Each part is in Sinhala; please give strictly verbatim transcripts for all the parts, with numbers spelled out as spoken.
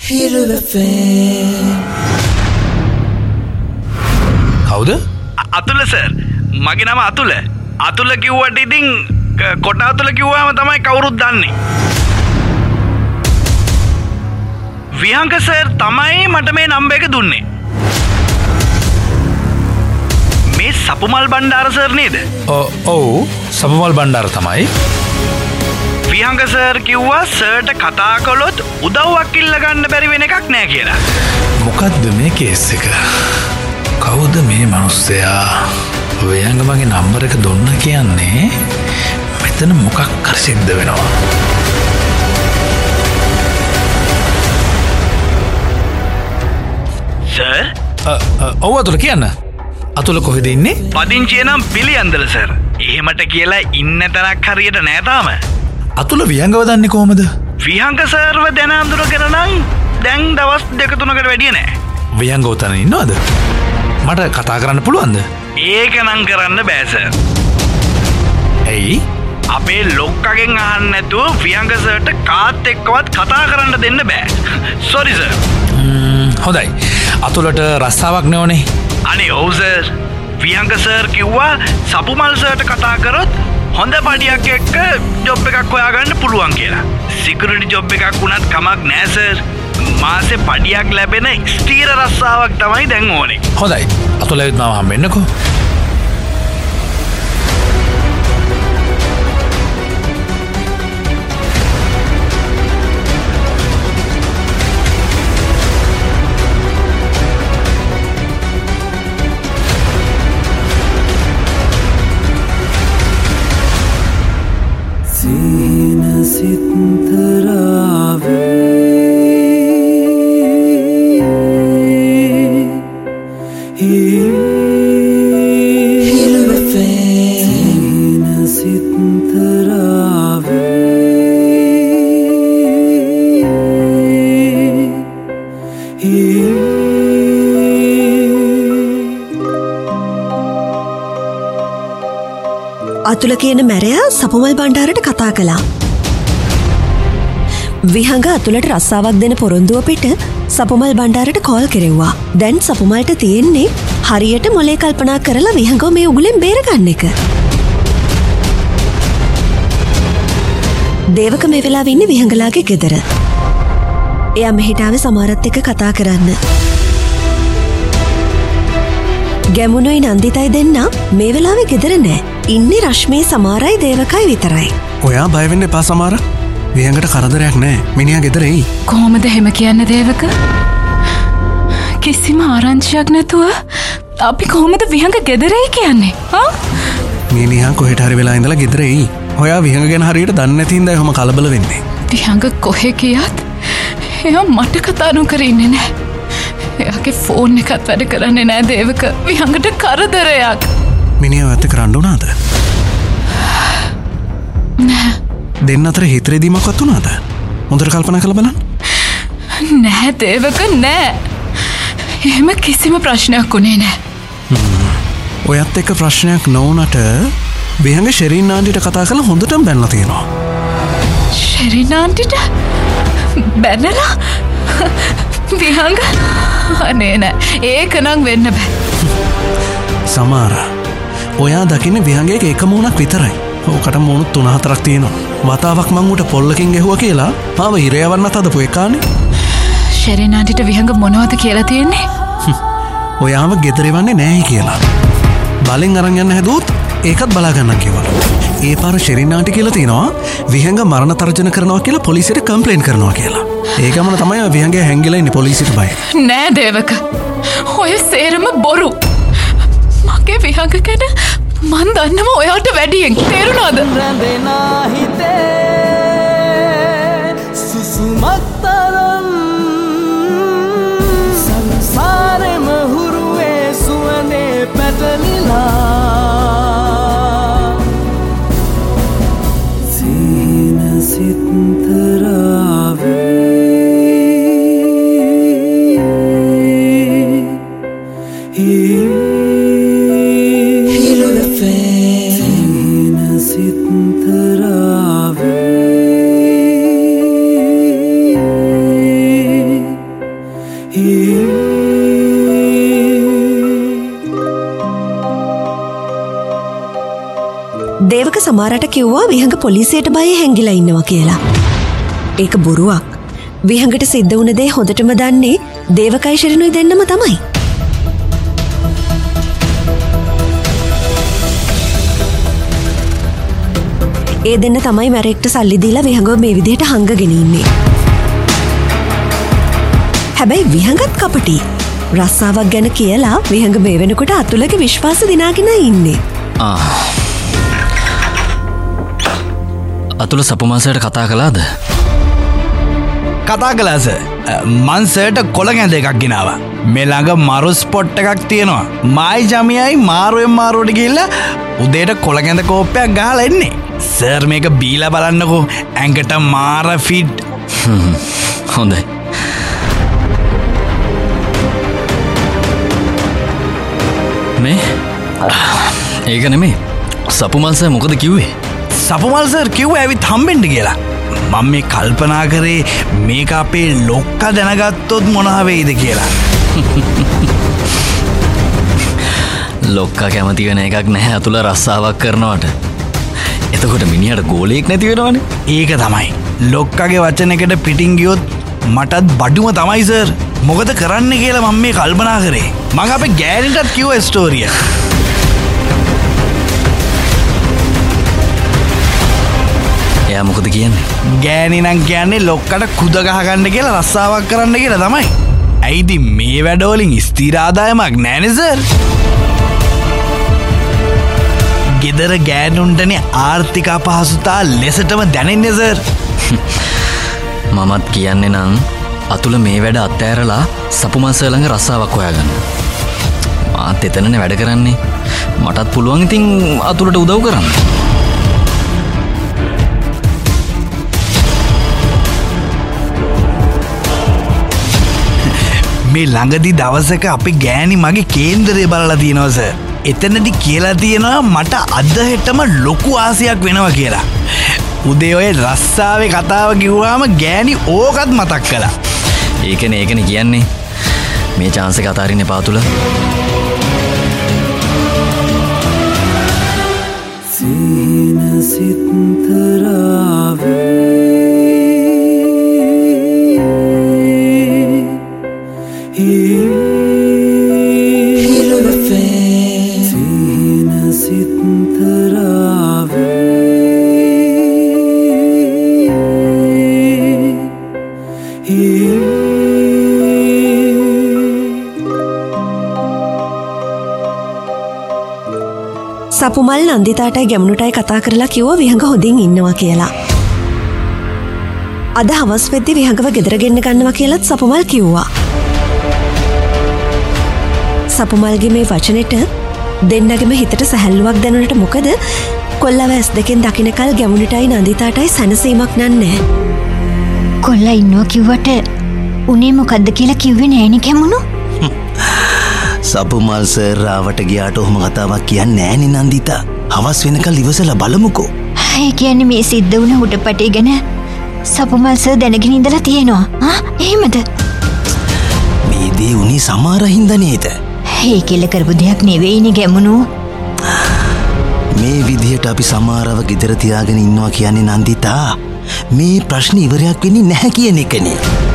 කවුද? අතුල සර්. මගේ නම අතුල. අතුල කිව්වට ඉතින් කොට අතුල කිව්වම තමයි කවුරුත් දන්නේ. විහංග සර් තමයි මට මේ නම්බර් එක දුන්නේ. මේ සපුමල් බණ්ඩාර සර් නේද? ඔව් සපුමල් බණ්ඩාර තමයි. විහංග සර් කිව්වා සර්ට කතා කළොත් උදව්වක් ඉල්ල ගන්න බැරි වෙන එකක් නෑ කියලා. මොකද්ද මේ කේස් එක? කවුද මේ මිනිස්සයා? විහංග මගේ නම්බර් එක දුන්න කියන්නේ මෙතන මොකක් හරි සිද්ධ වෙනවා. සර්? ඔව් අතුල කියන්න. අතුල කොහෙද ඉන්නේ? පදිංචිය නම් පිළියන්දල සර්. එහෙමට කියලා ඉන්න තැනක් හරියට නෑ තාම. අතුල විහංගව දන්නේ කොහමද? විහංග සර්ව දැන අඳුරගෙන නම් දැන් දවස් දෙක තුනකට වැඩිය නෑ. විහංගව තන ඉන්නවද? මට කතා කරන්න පුළුවන්ද? ඒක නම් කරන්න බෑ සර්. ඇයි? අපේ ලොක්කගෙන් අහන්න නැතුව විහංග සර්ට කාත් එක්කවත් කතා කරන්න දෙන්න බෑ. Sorry sir. හොඳයි. අතුලට රස්සාවක් නෝනේ. අනේ ඔව් සර්. විහංග සර් කිව්වා සපුමල් සර්ට කතා කරොත් හොඳ පඩියක් එක්ක ජොබ් එකක් හොයාගන්න පුළුවන් කියලා. සිකියුරිටි ජොබ් එකක් වුණත් කමක් නෑ සර්. මාසේ පඩියක් ලැබෙන ස්ථීර රස්සාවක් තමයි දැන් ඕනේ. හොඳයි. අතුල ඇවිත් මාව හම්බෙන්නකෝ. අතුල කියන මැරයා සපුමල් බණ්ඩාරට කතා කළා. විහංග අතුලට රස්සාවක් දෙන පොරොන්දුව පිට සපුමල් බණ්ඩාරට කෝල් කෙරෙව්වා. දැන් සපුමල්ට තියෙන්නේ හරියට මොලේ කල්පනා කරලා විහංගව මේ උගුලෙන් බේරගන්න එක. දේවක මේ වෙලාවේ ඉන්නේ විහංගලාගේ ගෙදර. එයා මෙහෙට ආවේ සමහරත් එක්ක කතා කරන්න. ගැමුණුයි නන්දිතයි දෙන්න මේ වෙලාවේ ගෙදර නෑ. ඉන්නේ රශ්මී සමාරයි දේවකයි විතරයි. ඔයා බය වෙන්න එපා සමාර. විහංගට කරදරයක් නෑ. මිනිහා ගෙදර එයි. කොහොමද එහෙම කියන්නේ දේවක? කිසිම ආරංචියක් නැතුව අපි කොහොමද විහංග ගෙදර එයි කියන්නේ? හා? මිනිහා කොහෙට හරි වෙලා ඉඳලා ගෙදර එයි. ඔයා විහංග ගැන හරියට දන්නේ නැති හින්දා එහෙම කලබල වෙන්නේ. විහංග කොහෙ ගියත් එයා මට කතා නොකර ඉන්නේ නෑ. එයාගේ ෆෝන් එකත් වැඩ කරන්නේ නෑ දේවක. විහංගට කරදරයක්. මිනිහා ඇත්ත කරන්න උනාද? නෑ. දෙන්න අතර හිතරේදීමක්වත් උනාද? හොඳට කල්පනා කරලා බලන්න. නෑ දේවක නෑ. එහෙම කිසිම ප්‍රශ්නයක් උනේ නෑ. ඔයත් එක්ක ප්‍රශ්නයක් නොවුනට විහංග ෂෙරින් ආන්ටිට කතා කරලා හොඳටම බැනලා තියෙනවා. ෂෙරින් ආන්ටිට බැනලා? විහංග අනේ නෑ. ඒක නම් වෙන්න බෑ. සමාර ඔයා දකින්නේ විහංගයක එක මූණක් විතරයි. ඕකට මූණු තුන හතරක් තියෙනවා. වතාවක් මං උට පොල්ලකින් ගැහුවා කියලා මාව ඉරයවන්නත් හදපු එකානේ. ෂෙරින් ආන්ටිට විහංග මොනවද කියලා තියෙන්නේ? ඔයාව ගෙදර එවන්නේ නැහැ කියලා. බලෙන් අරන් යන්න හැදුවොත් ඒකත් බලා ගන්නම් කිව්වලු. ඒ පාර ෂෙරින් ආන්ටි කියලා තියෙනවා විහංග මරණ තර්ජන කරනවා කියලා පොලිසියට කම්ප්ලේන්ට් කරනවා කියලා. ඒ ගමන තමයි විහංගය හැංගිලා ඉන්නේ පොලිසියට බය. නෑ දේවක. ඔය සේරම බොරු. මගේ විහංග ගැන මන් දන්නම ඔයාට වැඩියෙන්. තේරුණාද? රැඳෙනා හිතේ සුසුමක් තරම් සංසාරෙම හුරුවේ සුවනේ පැටලිලා සීන සිත්තරාවේ Feel the fame. දේවක සමහරට කිව්වා විහඟ පොලිසියට බය හැංගිලා ඉන්නවා කියලා. ඒක බොරුවක්. විහඟට සිද්ධ වුණ දේ හොඳටම දන්නේ දේවකයි ශිරිනුයි දෙන්නම තමයි. ඒ දෙන්න තමයි මැරෙක්ට සල්ලි දීලා විහඟව මේ විදිහට හංගගෙන ඉන්නේ. හැබැයි විහඟත් කපටි. රස්සාවක් ගැන කියලා විහඟ මේ වෙනකොට අතුලගේ විශ්වාස දිනාගෙන ඉන්නේ. ආ. අතුල සපුමාසයට කතා කළාද? කතා කළාස. මං සර්ට කොළ ගැඳ එකක් ගෙනාවා. මේ ළඟ මරු ස්පොට් එකක් තියෙනවා. මායි ජමියයි මාරුවෙන් මාරුවට ගිහිල්ලා උදේට කොළ ගැඳ කෝප්පයක් ගහලා එන්නේ. සර් මේක බීලා බලන්නකෝ. ඇඟට මාර ෆිට්. හොඳයි. මේ ඒක නෙමේ. සපුමල් සර් මොකද කිව්වේ? සපුමල් සර් කිව්වේ ඇවිත් හම්බෙන්න කියලා. මම මේ කල්පනා කරේ මේක අපේ ලොක්කා දැනගත්තොත් මොනවා වෙයිද කියලා. ලොක්කා කැමති වෙන එකක් නැහැ අතුල රස්සාවක් කරනවට. එතකොට මිනිහට ගෝලයක් නැති වෙනවනේ. ඒක තමයි. ලොක්කාගේ වචන එකට පිටින් ගියොත් මටත් බඩුම තමයි සර්. මොකද කරන්න කියලා මම මේ කල්පනා කරේ. මම අපේ ගෑනිටත් කිව්වා ස්ටෝරිය. එයා මොකද කියන්නේ? ගෑණි නම් කියන්නේ ලොක්කට කුද ගහගන්න කියලා රස්සාවක් කරන්න කියලා තමයි. ඇයිද මේ වැඩවලින් ස්ථිර ආදායමක් නැනේ සර්? ගෙදර ගෑනුන්ටනේ ආර්ථික අපහසුතා ලෙසටම දැනෙන්නේ සර්. මමත් කියන්නේ නම් අතුල මේ වැඩ අත්හැරලා සපුමල් සර් ළඟ රස්සාවක් හොයාගන්න. මාත් එතනනේ වැඩ කරන්නේ. මටත් පුළුවන් ඉතින් අතුලට උදව් කරන්න. මේ ළඟදි දවසක අපි ගෑණි මගේ කේන්දරය බලලා තියෙනවා සර්. එතනදි කියලා තියෙනවා මට අද හෙටම ලොකු ආසයක් වෙනවා කියලා. උදේ ඔය රස්සාවේ කතාව කිව්වාම ගෑණි ඕකත් මතක් කළා. ඒකනේ ඒකනේ කියන්නේ. මේ chance එක අතාරින්න එපා තුල. සීන සිත්තරාවේ සපුමල් නන්දිතාටයි ගැමුණුටයි කතා කරලා කිව්වා විහඟ හොඳින් ඉන්නවා කියලා. අද හවස් වෙද්දි විහඟව ගෙදර ගෙන්න ගන්නවා කියලාත් සපුමල් කිව්වා. සපුමල්ගේ මේ වචනෙට දෙන්නගෙම හිතට සැහැල්ලුවක් දැනුනට මොකද කොල්ලව ඇස් දෙකෙන් දකින්නකල් ගැමුණුටයි නන්දිතාටයි සැනසීමක් නන්නේ. කොල්ලා ඉන්නවා කිව්වට උනේ මොකද්ද කියලා කිව්වේ නෑනේ ගැමුණු. සපුමල් සර් ආවට ගියාට ඔහොම කතාවක් කියන්නේ නෑනේ නන්දිතා. හවස් වෙනකල් ඉවසලා බලමුකෝ. ඒ කියන්නේ මේ සිද්ධ වුණ හුටපටේ ගැන සපුමල් සර් දැනගෙන ඉඳලා තියෙනවා. ආ එහෙමද? මේ දේ උනේ සමහර හින්දා නේද? ඒ කියලා කරපු දෙයක් නෙවෙයිනේ ගැමුණු. මේ විදිහට අපි සමහරව ගෙදර තියාගෙන ඉන්නවා කියන්නේ නන්දිතා මේ ප්‍රශ්න ඉවරයක් වෙන්නේ නැහැ කියන එකනේ.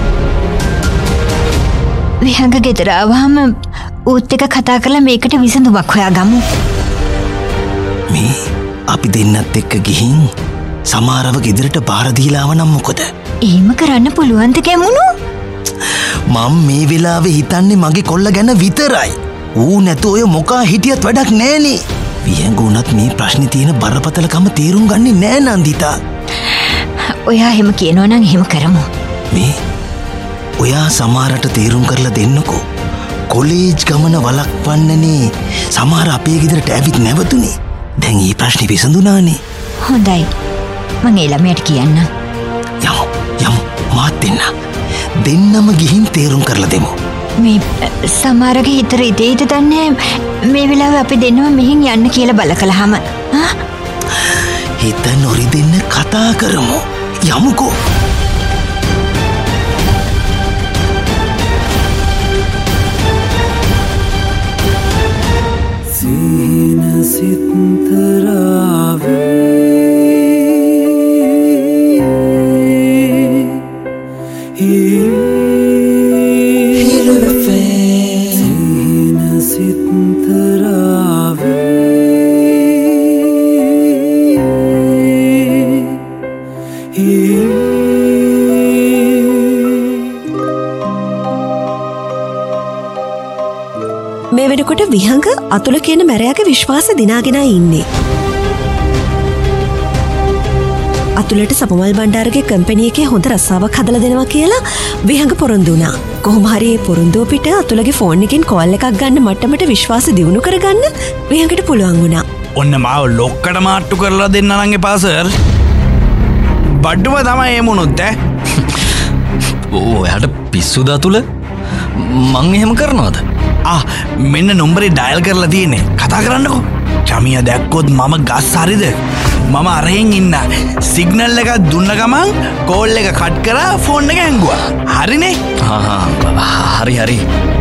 විහඟ ගෙදර ආවම ඌත් එක කතා කරලා මේකට විසඳුමක් හොයාගමු. මේ අපි දෙන්නත් එක්ක ගිහින් සමහරව ගෙදරට බාර දීලා ආව නම් මොකද? එහෙම කරන්න පුළුවන්ද ගැමුණු? මම මේ වෙලාවේ හිතන්නේ මගේ කොල්ල ගැන විතරයි. ඌ නැතු ඔය මොකා හිටියත් වැඩක් නෑනේ. විහඟුණත් මේ ප්‍රශ්නේ තියෙන බරපතලකම තේරුම් ගන්නේ නෑ නන්දිතා. ඔයා එහෙම කියනවා නම් එහෙම කරමු. මේ ඔයා සමහරට තේරුම් කරලා දෙන්නකෝ. කොලේජ් ගමන වළක්වන්නනේ සමහර අපේ ගෙදරට ඇවිත් නැවතුනේ. දැන් මේ ප්‍රශ්නේ විසඳුණානේ. හොඳයි. මම ඒ ළමයට කියන්නම්. යමු යමු මාත් දෙන්න. දෙන්නම ගිහින් තේරුම් කරලා දෙමු. මේ සමහරගේ හිතර ඉතේද දන්නේ මේ වෙලාවේ අපි දෙන්නම මෙහෙන් යන්න කියලා බල කළාම. ආ හිත නොරි දෙන්න කතා කරමු. යමුකෝ. මේ වෙනකොට විහඟ අතුල කියන මැරයාගේ විශ්වාස දිනාගෙන ඉන්නේ. අතුලට සපුමල් බණ්ඩාරගේ කම්පැනි එකේ හොඳ රස්සාවක් හදලා දෙනවා කියලා විහඟ පොරොන්දු වුණා. කොහොම හරි ඒ පොරොන්දුව පිට අතුලගේ ෆෝන් එකෙන් කෝල් එකක් ගන්න මට්ටමට විශ්වාස දියුණු කරගන්න විහඟට පුළුවන් වුණා. ඔන්න මාව ලොක්කට මාට්ටු කරලා දෙන්න නම් එපා සර්. බඩුව තමයි එමුණොත් ඈ. ඔයාට පිස්සුද අතුල? මං එහෙම කරනවද? ආ මෙන්න නොම්බරේ ඩයල් කරලා තියෙන්නේ. කතා කරන්නකෝ. චමිය දැක්කොත් මම ගස් හරිද? මම අරහෙන් ඉන්න. සිග්නල් එකක් දුන්න ගමන් කෝල් එක කට් කරා ෆෝන් එක හැංගුවා. හරිනේ? හා හරි හරි.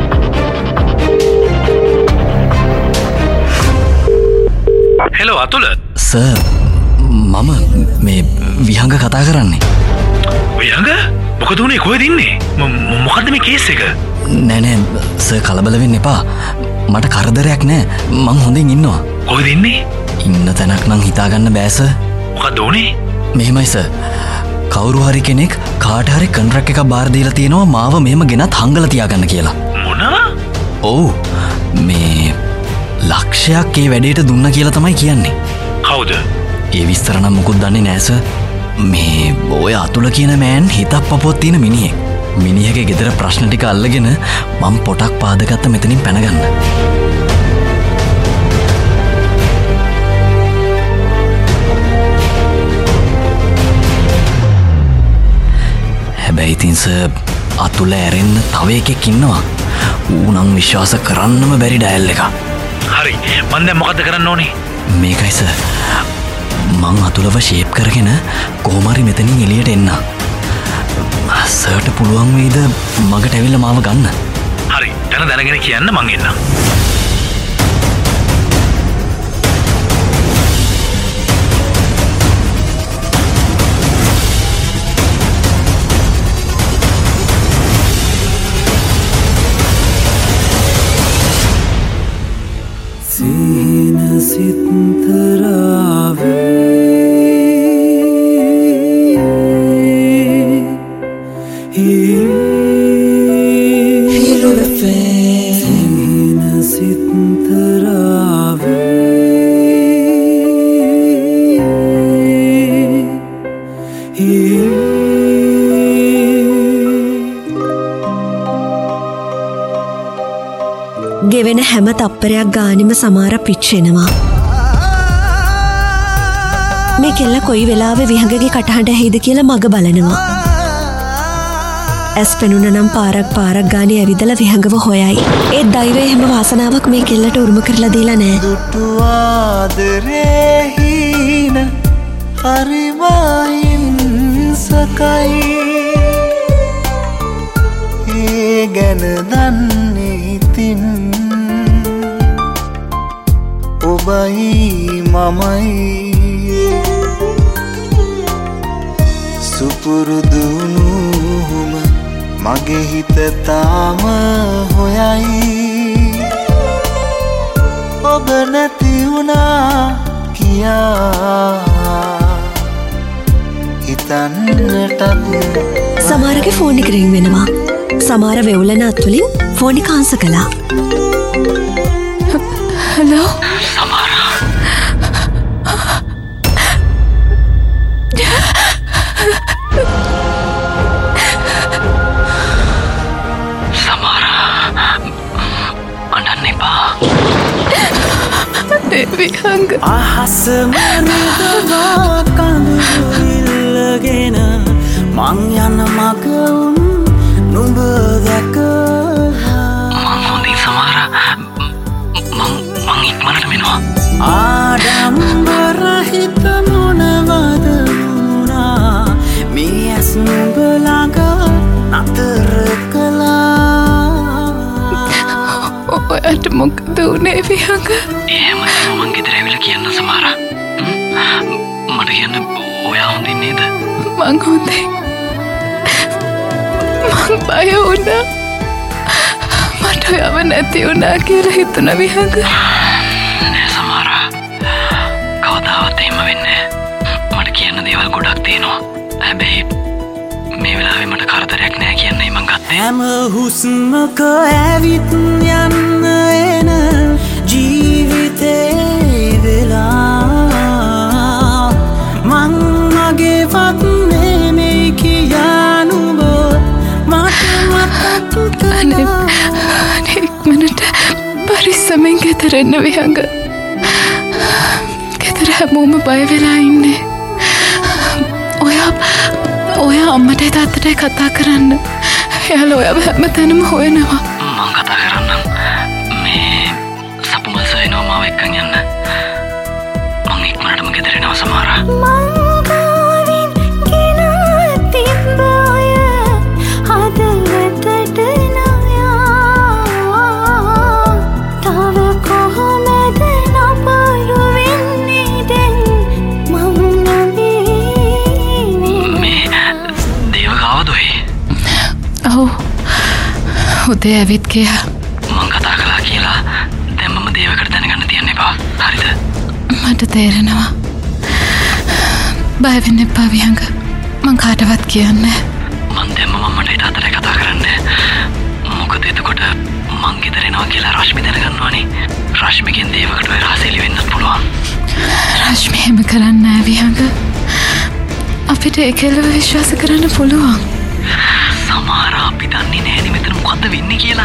හෙලෝ අතුල. සර් මම මේ විහඟ කතා කරන්නේ. විහඟ? මොකද උනේ? කොහෙද ඉන්නේ? මොකද්ද මේ කේස් එක? නෑ නෑ සර් කලබල වෙන්න එපා. මට කරදරයක් නෑ. මං හොඳින් ඉන්නවා. කොහෙද ඉන්නේ? ඉන්න තැනක් නම් හිතාගන්න බෑ සර්. මොකද උනේ? මෙහෙමයි සර්. කවුරු හරි කෙනෙක් කාට හරි කොන්ට්‍රැක්ට් එකක් බාර දීලා තියෙනවා මාව මෙහෙම ගෙනත් හංගලා තියාගන්න කියලා. මොනවා? ඔව්. මේ ලක්ෂයක් ඒ වැඩේට දුන්න කියලා තමයි කියන්නේ. කවුද? ඒ විස්තර නම් මොකුත් දන්නේ නෑ සර්. මේ ඔය අතුල කියන මෑන් හිතක් පපුවක් තියෙන මිනිහෙක්. මිනිහගේ ගෙදර ප්‍රශ්න ටික අල්ලගෙන මම පොටක් පාදගත්ත මෙතනින් පැනගන්න. හැබැයි ඉතින් සර් අතුල ඇරෙන්න තව එකෙක් ඉන්නවා. ඌ නම් විශ්වාස කරන්නම බැරි ඩයල් එක. හරි. මන් දැන් මොකද කරන්න ඕනේ? මේකයි සර්. මං අතුලව ෂේප් කරගෙන කොහොම හරි මෙතනින් එළියට එන්න. සර්ට පුළුවන් වෙයිද මගට ඇවිල්ලා මාව ගන්න? හරි. දැන දැනගෙන කියන්න මං එන්නම්. සීන සිත්තරාවේ ගෙවෙන හැම තප්පරයක් ගානිම සමාර පිච්චෙනවා. මේ කෙල්ල කොයි වෙලාවෙ විහඟගේ කටහඬ ඇහිද කියලා මග බලනවා. ඇස් පෙනුන නම් පාරක් පාරක් ගානේ ඇවිදලා විහඟව හොයයි. ඒ දෛවයේ හැම වාසනාවක් මේ කෙල්ලට උරුම කරලා දීලා නෑ. දුටු ආදරේහින හරිමයින් සකයි ඒ ගැන දන්නේ ඉතින් ඔබයි මමයි සුපුරුදුනුම මගේ හිත තාම හොයයි ඔබ නැති වුණා කියා හිතන්නටත් සමහරගේ ෆෝන් එක රින් වෙනවා. සමහර වෙවුලන අත්වලින් ෆෝන් එක ආන්සර් කළා. හලෝ සමහර සමහර අඬන්න එපා. විහඟ අහස මරිදවා කඳුළු ඉල්ලගෙන මං යන මග උන් නුඹ දැකලා මං හොඳින් සමහර මං මං ඉක්මනට මෙනවා. ආඩම්බර හිත මොනවද වුණා මේ ඇස් නුඹ ළඟ නතර කළා. ඔයාට මොකද උනේ විහඟ? එහෙම මං ගෙදර ඇවිල්ලා කියන්න සමහර. මට කියන්න ඔයා හොඳින් නේද? මං හොඳයි. මං බය වුණා. මට ඔයාව නැති වුණා කියලා හිතුණ විහඟ. නෑ සමහරා. කවදාවත් එහෙම වෙන්නේ නෑ. මට කියන්න දේවල් ගොඩක් තියෙනවා. හැබැයි මේ වෙලාවේ මට කරදරයක් නෑ කියන්නයි මං ගත්තේ. හැම හුස්මක ඇවිත් යන්න එන ජීවිතේ වෙලා මං මගේවත් නෙමෙයි කියනුඹ මට මතක් කළා. ඉක්මනට පරිස්සමෙන් ගෙදර එන්න විහඟ. ගෙදර හැමෝම බය වෙලා ඉන්නේ. ඔයා ඔයා අම්මට තාත්තට කතා කරන්න. එයාලා ඔයාව හැමතැනම හොයනවා. මං කතා කරන්නම්. මේ සපුමල් සර් එනවා මාව එක්කන් යන්න. මං ඉක්මනටම ගෙදර එනවා සමහරා. උදේ ඇවිත් ගියා. මං කතා කළා කියලා දැන් මම දේවකට දැනගන්න තියන්න එපා. හරිද? මට තේරෙනවා. බය වෙන්න එපා විහඟ. මං කාටවත් කියන්නේ මං දැම්ම මම්මට තාත්තට කතා කරන්නේ. මොකද එතකොට මං ගෙදර එනවා කියලා රශ්මි දැනගන්නවානේ. රශ්මිගෙන් දේවකට ඔය රහස එළි වෙන්නත් පුළුවන්. රශ්මි එහෙම කරන්නේ නෑ විහඟ. අපිට ඒකලව විශ්වාස කරන්න පුළුවන්. සමහර අපි දන්නේ නෑනේ මෙතන මොකද්ද වෙන්නේ කියලා.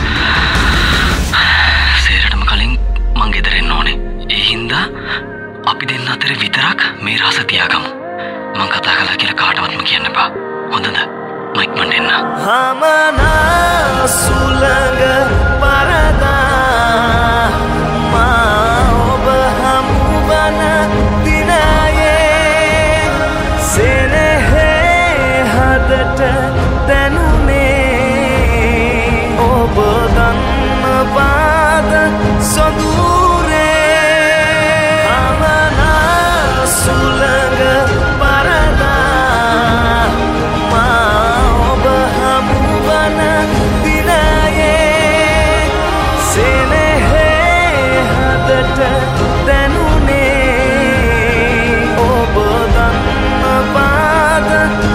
සේරටම කලින් මං ගෙදර එන්න ඕනේ. ඒ හින්දා අපි දෙන්න අතර විතරක් මේ රස තියාගමු. මං කතා කළා කියලා කාටවත්ම කියන්න එපා. හොඳද? මම ඉක්මනට එන්න. හමනා සුළඟ පරදා මා ඔබ හමුවන දිනයේ සෙනෙහේ හදට දැනුනේ ඔබ දන්න පාද සොඳුරේ හමනා සුළඟ පරදා මා ඔබ හමුවන දිනයේ සෙනෙහේ හදට දැනුනේ ඔබ දන්න පාද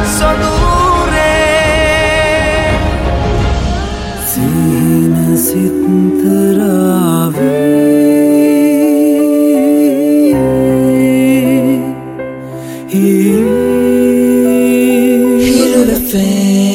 සොඳුරේ සීන සිත්තරාවේ Feel the fame